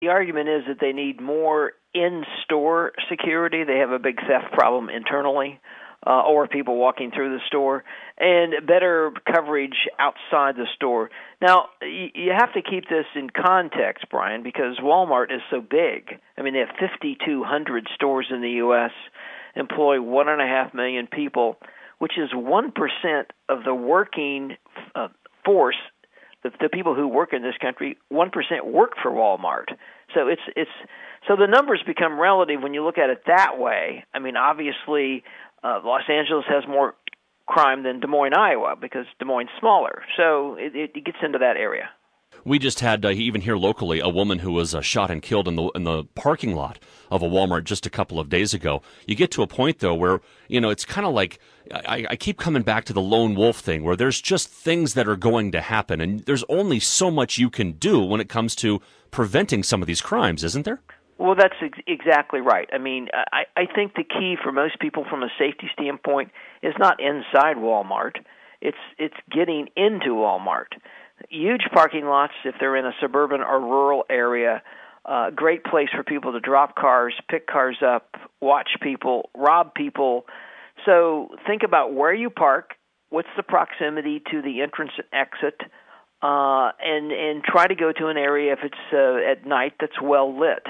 The argument is that they need more in-store security. They have a big theft problem internally, or people walking through the store, and better coverage outside the store. Now, you have to keep this in context, Brian, because Walmart is so big. I mean, they have 5,200 stores in the U.S., employ 1.5 million people, which is 1% of the working force. The people who work in this country, 1% work for Walmart. So so the numbers become relative when you look at it that way. I mean, obviously, Los Angeles has more crime than Des Moines, Iowa, because Des Moines is smaller. So it gets into that area. We just had, even here locally, a woman who was shot and killed in the parking lot of a Walmart just a couple of days ago. You get to a point, though, where, it's kind of like, I keep coming back to the lone wolf thing, where there's just things that are going to happen, and there's only so much you can do when it comes to preventing some of these crimes, isn't there? Well, that's exactly right. I mean, I think the key for most people from a safety standpoint is not inside Walmart. It's getting into Walmart. Huge parking lots, if they're in a suburban or rural area, great place for people to drop cars, pick cars up, watch people, rob people. So think about where you park, what's the proximity to the entrance and exit, and try to go to an area if it's at night that's well lit.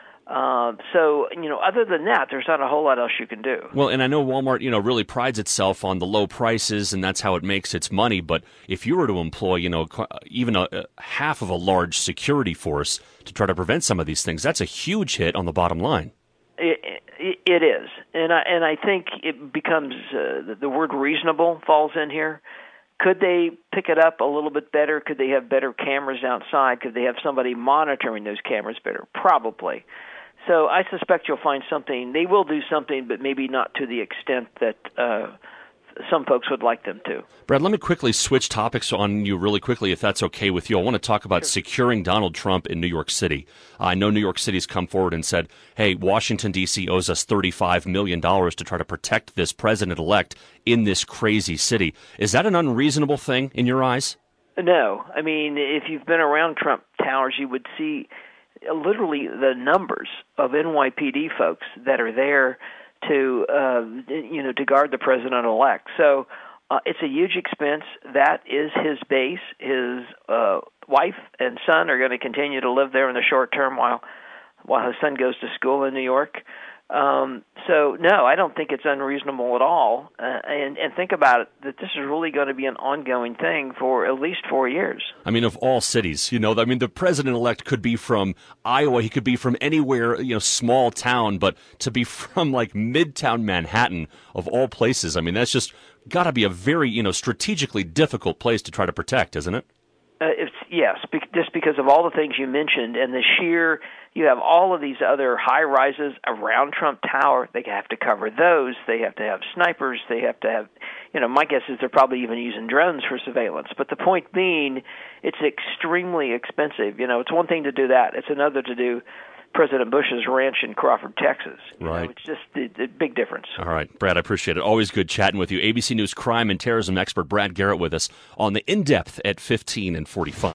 Other than that, there's not a whole lot else you can do. Well, and I know Walmart, really prides itself on the low prices, and that's how it makes its money. But if you were to employ, even a half of a large security force to try to prevent some of these things, that's a huge hit on the bottom line. It is, and I think it becomes the word reasonable falls in here. Could they pick it up a little bit better? Could they have better cameras outside? Could they have somebody monitoring those cameras better? Probably. So I suspect you'll find something. They will do something, but maybe not to the extent that some folks would like them to. Brad, let me quickly switch topics on you really quickly, if that's okay with you. I want to talk about securing Donald Trump in New York City. I know New York City's come forward and said, hey, Washington, D.C. owes us $35 million to try to protect this president-elect in this crazy city. Is that an unreasonable thing in your eyes? No. I mean, if you've been around Trump Towers, you would see literally the numbers of NYPD folks that are there to guard the president-elect. So it's a huge expense. That is his base. His wife and son are going to continue to live there in the short term while his son goes to school in New York. So no, I don't think it's unreasonable at all. And think about it, that this is really going to be an ongoing thing for at least 4 years. I mean, of all cities, the president-elect could be from Iowa. He could be from anywhere, small town, but to be from like Midtown Manhattan of all places, I mean, that's just got to be a very, strategically difficult place to try to protect, isn't it? Yes, just because of all the things you mentioned and you have all of these other high-rises around Trump Tower. They have to cover those. They have to have snipers. They have to have, my guess is they're probably even using drones for surveillance. But the point being, it's extremely expensive. It's one thing to do that. It's another to do President Bush's ranch in Crawford, Texas. Right. It's just the big difference. All right, Brad, I appreciate it. Always good chatting with you. ABC News crime and terrorism expert Brad Garrett with us on the In-Depth at 15 and 45.